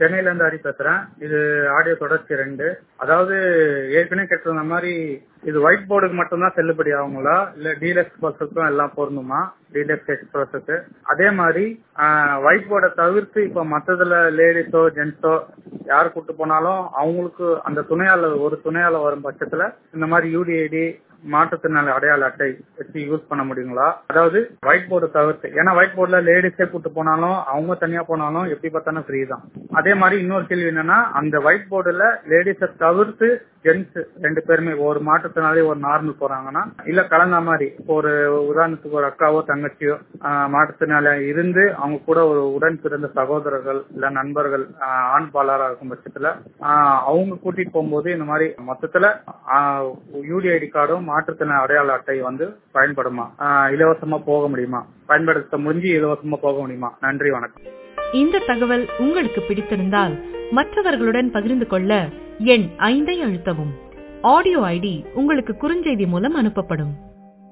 சென்னையில இருந்து ஹரி பேசுறேன். இது ஆடியோ தொடர்ச்சி 2. அதாவது ஏற்கனவே கேட்டிருந்த மாதிரி இது ஒயிட் போர்டுக்கு மட்டும்தான் செல்லுபடி ஆகுங்களா இல்ல டீலக்ஸ் பஸ்ஸுக்கும் எல்லாம் பொருந்துமா? டீலக்ஸ் எக்ஸ்பிரஸுக்கு அதே மாதிரி ஒயிட் போர்டை தவிர்த்து இப்ப மத்ததுல லேடிஸோ ஜென்ஸோ யார் கூட்டு போனாலும் அவங்களுக்கு அந்த துணையாளர் ஒரு துணையாளர் வரும் பட்சத்துல இந்த மாதிரி யூடிஐடி மாற்றுத்திறனாளி அடையாள அட்டை வச்சு யூஸ் பண்ண முடியுங்களா? அதாவது ஒயிட் போர்டு தவிர்த்து. ஏன்னா ஒயிட் போர்டுல லேடிஸே கூட்டு போனாலும் அவங்க தனியா போனாலும் எப்படி பார்த்தாலும் ஃப்ரீ தான். அதே மாதிரி இன்னொரு கேள்வி என்னன்னா, அந்த ஒயிட் போர்டுல லேடிஸை தவிர்த்து ஜென்ஸ் 2 பேருமே ஒரு மாற்றுத்திறனாளி ஒரு நார்மல் போறாங்கன்னா இல்ல கலந்த மாதிரி ஒரு உதாரணத்துக்கு ஒரு அக்காவோ தங்கச்சியோ மாற்றுத்திறனாளியா இருந்து அவங்க கூட ஒரு உடன் பிறந்த சகோதரர்கள் இல்ல நண்பர்கள் ஆண் பாலரா இருக்கும் பட்சத்துல அவங்க கூட்டிட்டு போகும்போது இந்த மாதிரி மொத்தத்துல யூடிஐடி கார்டும் மாற்றுத்திறனாளி அடையாள அட்டை வந்து பயன்படுமா? இலவசமா போக முடியுமா? பயன்படுத்த முடிஞ்சு இலவசமா போக முடியுமா? நன்றி, வணக்கம். இந்த தகவல் உங்களுக்கு பிடித்திருந்தால் மற்றவர்களுடன் பகிர்ந்து கொள்ள எண் 5 அழுத்தவும். ஆடியோ ஐடி உங்களுக்கு குறுஞ்செய்தி மூலம் அனுப்பப்படும்.